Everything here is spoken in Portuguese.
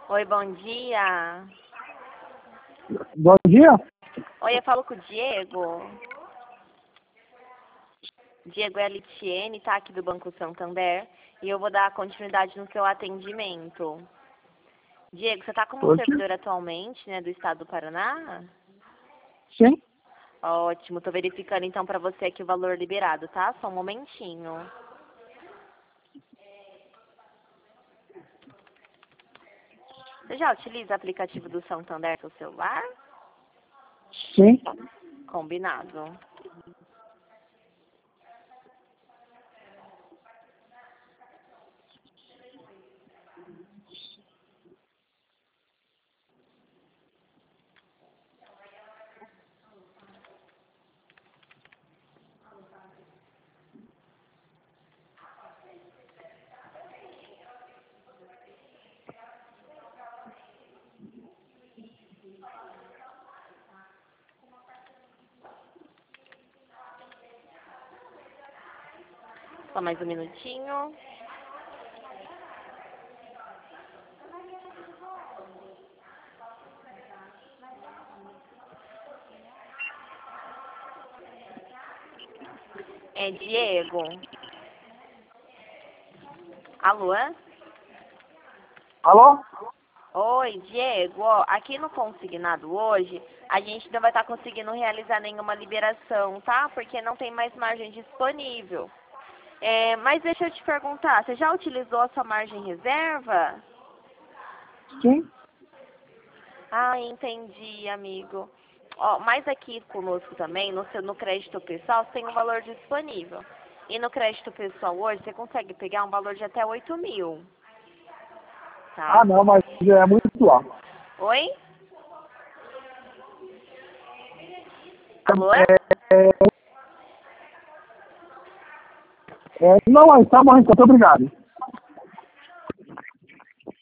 Oi, bom dia. Bom dia. Oi, eu falo com o Diego. Diego é a Litiene, tá? Aqui do Banco Santander. E eu vou dar continuidade no seu atendimento. Diego, você tá como Hoje? servidor atualmente, né, do estado do Paraná? Sim. Ótimo, tô verificando então pra você aqui o valor liberado, tá? Só um momentinho. Você já utiliza o aplicativo do Santander no seu celular? Sim. Combinado. Só mais um minutinho. É Diego. Alô? Alô? Oi, Diego. Ó, aqui no consignado hoje, a gente não vai estar conseguindo realizar nenhuma liberação, tá? Porque não tem mais margem disponível. Mas deixa eu te perguntar, você já utilizou a sua margem reserva? Sim. Ah, entendi, amigo. Ó, mas aqui conosco também, no crédito pessoal, você tem um valor disponível. E no crédito pessoal hoje, você consegue pegar um valor de até 8.000, Ah, tá? não, mas é muito alto. Oi? Alô? Não, mas tá bom, então, muito obrigado.